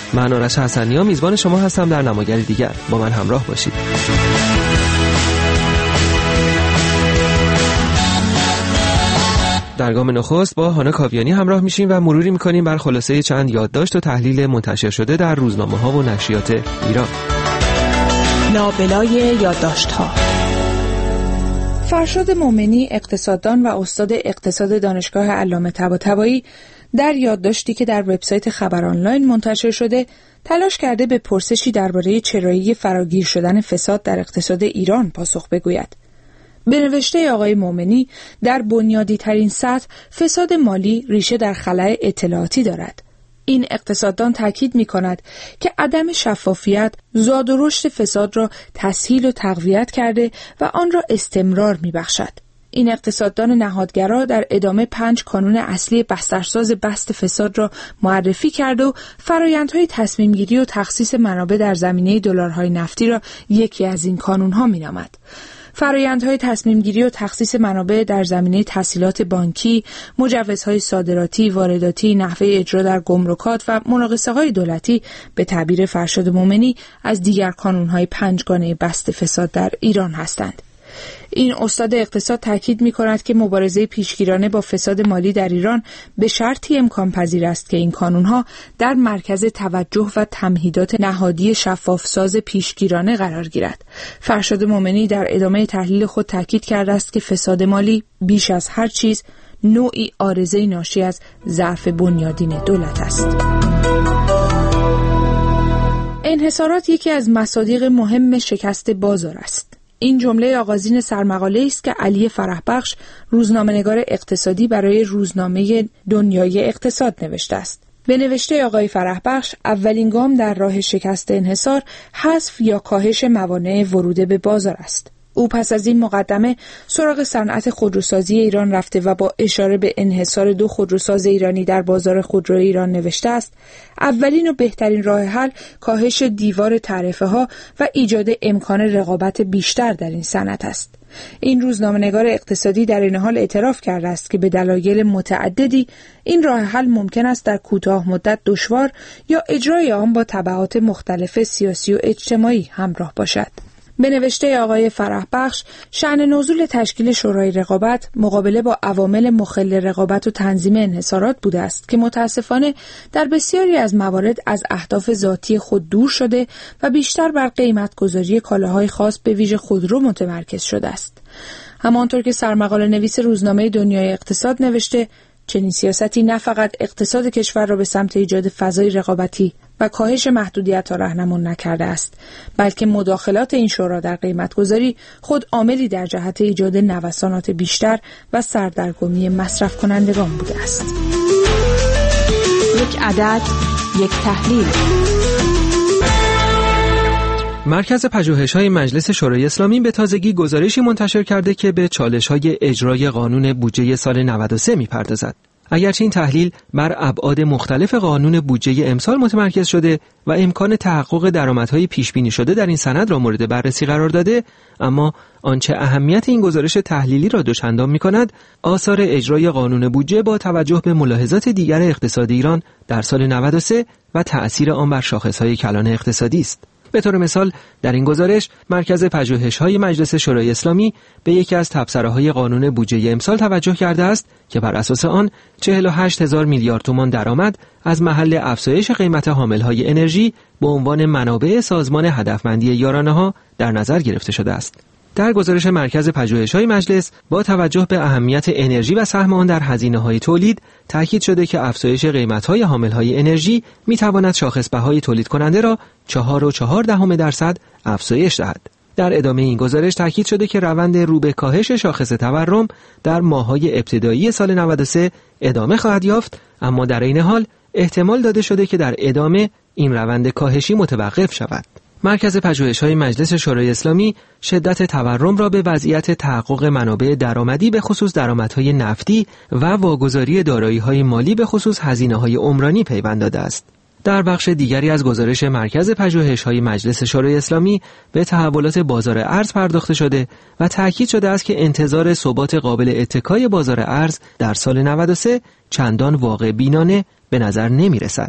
من آرش حسنی میزبان شما هستم در نماگری دیگر. با من همراه باشید. در گام نخست با هانا کاویانی همراه میشیم و مروری میکنیم بر خلاصه چند یادداشت و تحلیل منتشر شده در روزنامه‌ها و نشریات ایران. لابلای یادداشت‌ها. فرشاد مومنی، اقتصاددان و استاد اقتصاد دانشگاه علامه طباطبایی، در یادداشتی که در وبسایت خبر آنلاین منتشر شده، تلاش کرده به پرسشی درباره چرایی فراگیر شدن فساد در اقتصاد ایران پاسخ بگوید. به نوشته آقای مومنی، در بنیادی ترین سطح فساد مالی ریشه در خلأ اطلاعاتی دارد. این اقتصاددان تاکید می کند که عدم شفافیت زاد و رشد فساد را تسهیل و تقویت کرده و آن را استمرار می بخشد. این اقتصاددان نهادگرا در ادامه 5 کانون اصلی بسترساز بست فساد را معرفی کرده و فرآیندهای تصمیمگیری و تخصیص منابع در زمینه دلارهای نفتی را یکی از این کانونها می نامد. فرآیندهای تصمیمگیری و تخصیص منابع در زمینه تسهیلات بانکی، مجوزهای صادراتی، وارداتی، نحوه اجرا در گمرکات و مناقصه‌های دولتی به تعبیر فرشاد مومنی از دیگر کانون‌های 5 گانه بست فساد در ایران هستند. این استاد اقتصاد تاکید می‌کند که مبارزه پیشگیرانه با فساد مالی در ایران به شرطی امکان پذیر است که این کانون‌ها در مرکز توجه و تمهیدات نهادی شفافساز پیشگیرانه قرار گیرد. فرشاد مومنی در ادامه تحلیل خود تاکید کرده است که فساد مالی بیش از هر چیز نوعی عارضه ناشی از ضعف بنیادین دولت است. انحصارات یکی از مصادیق مهم شکست بازار است. این جمله آغازین سرمقاله است که علی فرحبخش، روزنامه‌نگار اقتصادی، برای روزنامه دنیای اقتصاد نوشته است. به نوشته آقای فرحبخش، اولین گام در راه شکست انحصار حذف یا کاهش موانع ورود به بازار است. او پس از این مقدمه سراغ صنعت خودروسازی ایران رفته و با اشاره به انحصار 2 خودروساز ایرانی در بازار خودرو ایران نوشته است: اولین و بهترین راه حل کاهش دیوار تعرفه‌ها و ایجاد امکان رقابت بیشتر در این صنعت است. این روزنامه‌نگار اقتصادی در این حال اعتراف کرده است که به دلایل متعددی این راه حل ممکن است در کوتاه مدت دشوار یا اجرای آن با تبعات مختلف سیاسی و اجتماعی همراه باشد. به نوشته آقای فرحبخش، شأن نزول تشکیل شورای رقابت مقابله با عوامل مخل رقابت و تنظیم انحصارات بوده است که متاسفانه در بسیاری از موارد از اهداف ذاتی خود دور شده و بیشتر بر قیمت‌گذاری کالاهای خاص به ویژه خودرو متمرکز شده است. همانطور که سرمقاله نویس روزنامه دنیای اقتصاد نوشته، چنین سیاستی نه فقط اقتصاد کشور را به سمت ایجاد فضای رقابتی و کاهش محدودیت‌ها راهنمون نکرده است، بلکه مداخلات این شورا در قیمت‌گذاری خود عاملی در جهت ایجاد نوسانات بیشتر و سردرگمی مصرف کنندگان بوده است. یک عدد، یک تحلیل. مرکز پژوهش‌های مجلس شورای اسلامی به تازگی گزارشی منتشر کرده که به چالش‌های اجرای قانون بودجه سال 93 می‌پردازد. اگرچه این تحلیل بر ابعاد مختلف قانون بودجه امسال متمرکز شده و امکان تحقق درآمدهای پیش‌بینی شده در این سند را مورد بررسی قرار داده، اما آنچه اهمیت این گزارش تحلیلی را دوچندان می‌کند، آثار اجرای قانون بودجه با توجه به ملاحظات دیگر اقتصاد ایران در سال 93 و تأثیر آن بر شاخص‌های کلان اقتصادی است. به طور مثال در این گزارش مرکز پژوهش‌های مجلس شورای اسلامی به یکی از تبصره‌های قانون بودجه امسال توجه کرده است که بر اساس آن 48,000 میلیارد تومان درآمد از محل افزایش قیمت حامل‌های انرژی به عنوان منابع سازمان هدفمندی یارانه‌ها در نظر گرفته شده است. در گزارش مرکز پژوهش‌های مجلس با توجه به اهمیت انرژی و سهم آن در هزینه‌های تولید تاکید شده که افزایش قیمت‌های حامل‌های انرژی می‌تواند شاخص بهای تولید کننده را 4.4% افزایش دهد. در ادامه این گزارش تاکید شده که روند رو به کاهش شاخص تورم در ماه‌های ابتدایی سال 93 ادامه خواهد یافت، اما در این حال احتمال داده شده که در ادامه این روند کاهشی متوقف شود. مرکز پژوهش‌های مجلس شورای اسلامی شدت تورم را به وضعیت تحقق منابع درآمدی به خصوص درآمدهای نفتی و واگذاری دارایی‌های مالی به خصوص هزینه‌های عمرانی پیوند داده است. در بخش دیگری از گزارش مرکز پژوهش‌های مجلس شورای اسلامی به تحولات بازار ارز پرداخته شده و تأکید شده است که انتظار ثبات قابل اتکای بازار ارز در سال 93 چندان واقع بینانه به نظر نمی‌رسد.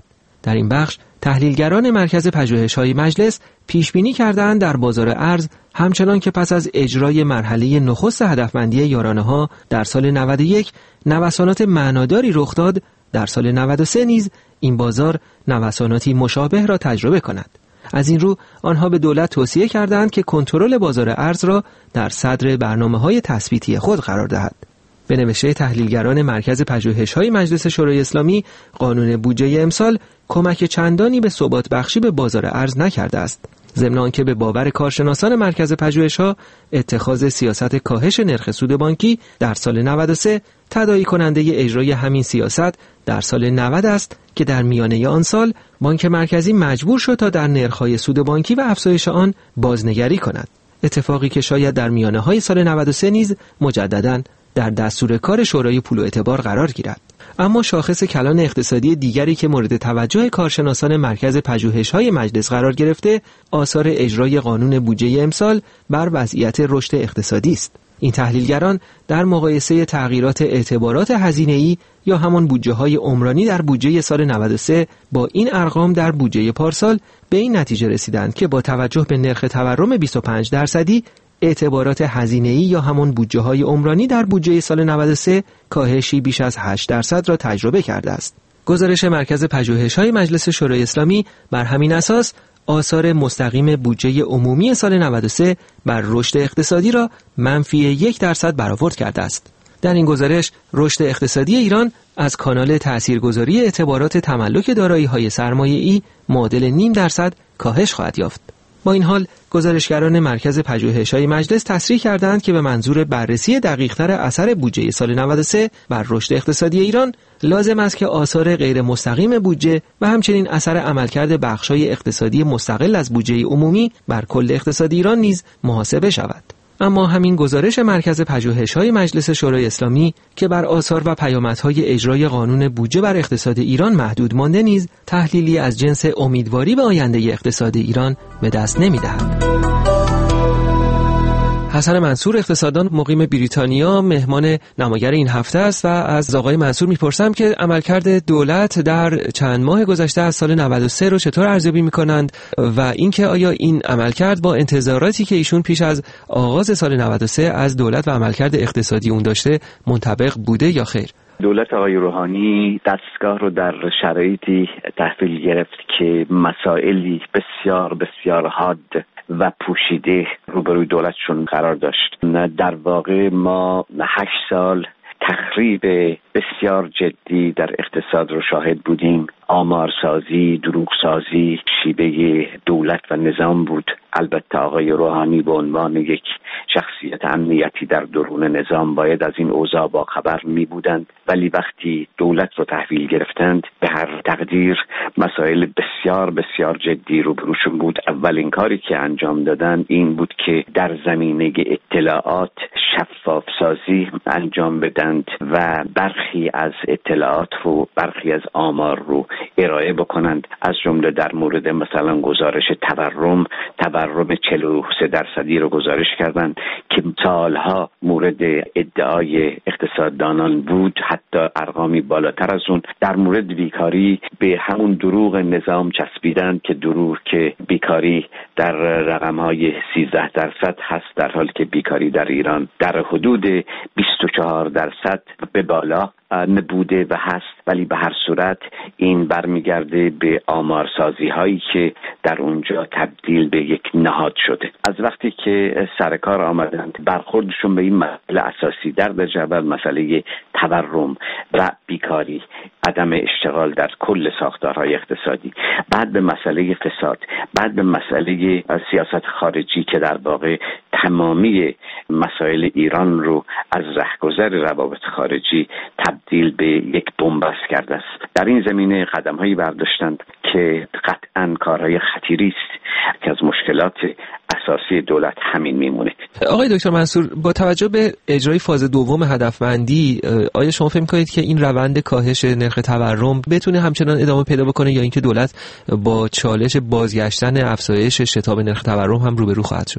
در این بخش تحلیلگران مرکز پژوهش‌های مجلس پیش‌بینی کردند در بازار ارز همچنان که پس از اجرای مرحله نخست هدفمندی یارانه‌ها در سال 91 نوسانات معناداری رخ داد، در سال 93 نیز این بازار نوساناتی مشابه را تجربه کند. از این رو آنها به دولت توصیه کردند که کنترل بازار ارز را در صدر برنامه‌های تثبیتی خود قرار دهد. به نوشته تحلیلگران مرکز پژوهش‌های مجلس شورای اسلامی، قانون بودجه امسال کمک چندانی به ثبات بخشی به بازار ارز نکرده است. ضمن آنکه به باور کارشناسان مرکز پژوهش‌ها اتخاذ سیاست کاهش نرخ سود بانکی در سال 93 تداعی کننده اجرای همین سیاست در سال 90 است که در میانه آن سال بانک مرکزی مجبور شد تا در نرخ‌های سود بانکی و افزایش آن بازنگری کند. اتفاقی که شاید در میانه‌های سال 93 نیز مجدداً در دستور کار شورای پول و اعتبار قرار گیرد. اما شاخص کلان اقتصادی دیگری که مورد توجه کارشناسان مرکز پژوهش‌های مجلس قرار گرفته، آثار اجرای قانون بودجه امسال بر وضعیت رشد اقتصادی است. این تحلیلگران در مقایسه تغییرات اعتبارات هزینه‌ای یا همان بودجه‌های عمرانی در بودجه سال 93 با این ارقام در بودجه پارسال به این نتیجه رسیدند که با توجه به نرخ تورم 25% اعتبارات هزینه‌ای یا همان بودجه‌های عمرانی در بودجه سال 93 کاهشی بیش از 8% را تجربه کرده است. گزارش مرکز پژوهش‌های مجلس شورای اسلامی بر همین اساس آثار مستقیم بودجه عمومی سال 93 بر رشد اقتصادی را -1% برآورد کرده است. در این گزارش رشد اقتصادی ایران از کانال تاثیرگذاری اعتبارات تملک دارایی‌های سرمایه‌ای معادل 0.5% کاهش خواهد یافت. با این حال گزارشگران مرکز پژوهش‌های مجلس تصریح کردند که به منظور بررسی دقیق‌تر اثر بودجه سال 93 بر رشد اقتصادی ایران لازم است که آثار غیر مستقیم بودجه و همچنین اثر عملکرد بخش‌های اقتصادی مستقل از بودجه عمومی بر کل اقتصاد ایران نیز محاسبه شود. اما همین گزارش مرکز پژوهش‌های مجلس شورای اسلامی که بر آثار و پیامدهای اجرای قانون بودجه بر اقتصاد ایران محدود مانده نیز تحلیلی از جنس امیدواری به آینده اقتصاد ایران به دست نمی‌دهد. حسن منصور اقتصاددان مقیم بریتانیا مهمان نماگر این هفته است و از آقای منصور میپرسم که عملکرد دولت در چند ماه گذشته از سال 93 رو چطور ارزیابی میکنند و اینکه آیا این عملکرد با انتظاراتی که ایشون پیش از آغاز سال 93 از دولت و عملکرد اقتصادی اون داشته منطبق بوده یا خیر؟ دولت آقای روحانی دستگاه رو در شرایطی تحویل گرفت که مسائلی بسیار بسیار حاد و پوشیده روبروی دولتشون قرار داشت. در واقع ما 8 سال تخریب بسیار جدی در اقتصاد رو شاهد بودیم. آمارسازی، دروغسازی شیوه دولت و نظام بود. البته آقای روحانی به عنوان یک شخصیت امنیتی در درون نظام باید از این اوضاع با خبر می بودند، ولی وقتی دولت رو تحویل گرفتند به هر تقدیر مسائل بسیار بسیار جدی روبروشون بود. اولین کاری که انجام دادن این بود که در زمینه اطلاعات شفاف سازی انجام بدند و برخی از اطلاعات و برخی از آمار رو ارائه بکنند. از جمله در مورد مثلا گزارش تورم 43% رو گزارش کردند که سالها مورد ادعای اقتصاددانان بود، حتی ارقامی بالاتر از اون. در مورد بیکاری به همون دروغ نظام چسبیدند که دروغ که بیکاری در رقم‌های 13% هست، در حالی که بیکاری در ایران در حدود 24% به بالا نبوده و هست. ولی به هر صورت این برمیگرده به آمارسازی هایی که در اونجا تبدیل به یک نهاد شده. از وقتی که سر کار آمدند برخوردشون به این مسئله اساسی در درجه اول مسئله تورم و بیکاری، عدم اشتغال در کل ساختارهای اقتصادی، بعد به مسئله فساد، بعد به مسئله سیاست خارجی که در واقع تمامی مسائل ایران رو از رهگذر روابط خارجی تبدیل به یک بن‌بست کرده است. در این زمینه قدم‌هایی برداشتند که قطعاً کارهای خطیری است که از مشکلات اساسی دولت همین میمونه. آقای دکتر منصور، با توجه به اجرای فاز دوم هدفمندی، آیا شما فکر می‌کنید که این روند کاهش نرخ تورم بتونه همچنان ادامه پیدا بکنه یا اینکه دولت با چالش بازگشتن افزایش شتاب نرخ تورم هم روبرو خواهد شد؟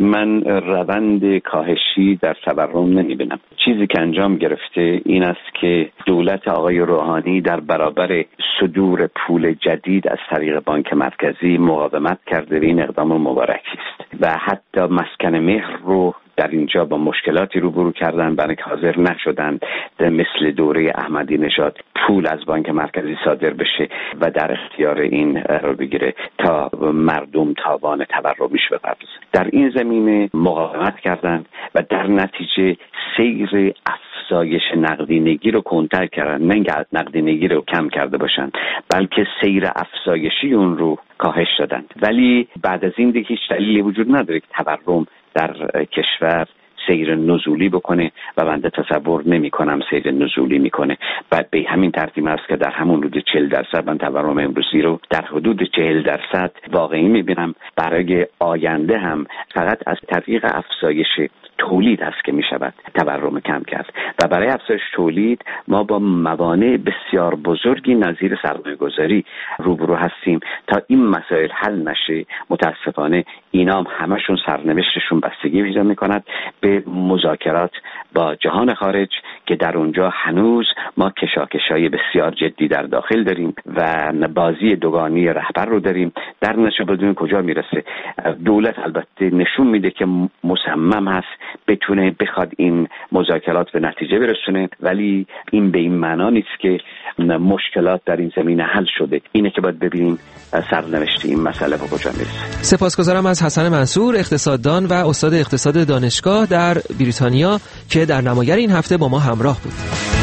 من روند کاهشی در تورم نمیبینم. چیزی که انجام گرفته این است که دولت آقای روحانی در برابر صدور پول جدید از طریق بانک مرکزی مقاومت کرده و این اقدام مبارکی است و حتی مسکن مهر رو در اینجا با مشکلاتی روبرو کردن، برای که حاضر نشدن مثل دوره احمدی نژاد پول از بانک مرکزی صادر بشه و در اختیار این قرار بگیره تا مردم تاوان تورمیش بپردازن. در این زمینه مقاومت کردن و در نتیجه سیر افزایش نقدینگی رو کنتر کردن، نه اینکه نقدینگی رو کم کرده باشن بلکه سیر افزایشی اون رو کاهش دادن. ولی بعد از این دیگه هیچ دلیلی وجود نداره که تورم در کشور سیر نزولی بکنه و بنده تصور نمی کنم سیر نزولی میکنه. بعد به همین ترتیب است که در همون حدود 40% من تورم امروزی رو در حدود 40% واقعی میبینم. برای آینده هم فقط از طریق افزایش تولید است که می شود تورم کم کرد و برای افزایش تولید ما با موانع بسیار بزرگی نظیر سرمایه گذاری روبرو هستیم. تا این مسائل حل نشه متاسفانه اینا هم همشون سرنوشتشون بستگی پیدا می کند به مذاکرات با جهان خارج که در اونجا هنوز ما کشاکشای بسیار جدی در داخل داریم و بازی دوگانی رهبر رو داریم. در نتیجه بدون کجا میرسه. دولت البته نشون میده که مصمم هست بتونه بخواد این مذاکرات به نتیجه برسونه، ولی این به این معنا نیست که مشکلات در این زمینه حل شده. اینه که باید ببینیم سرنوشت این مسئله به کجا میرسه. سپاسگزارم از حسن منصور، اقتصاددان و استاد اقتصاد دانشگاه در بریتانیا که در نماگر این هفته با ما همراه بود.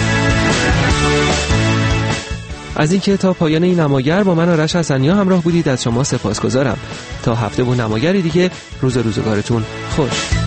از اینکه تا پایان این نماگر با من آرش حسنیا همراه بودید از شما سپاسگزارم. تا هفته و نماگری دیگه روزگارتون خوش.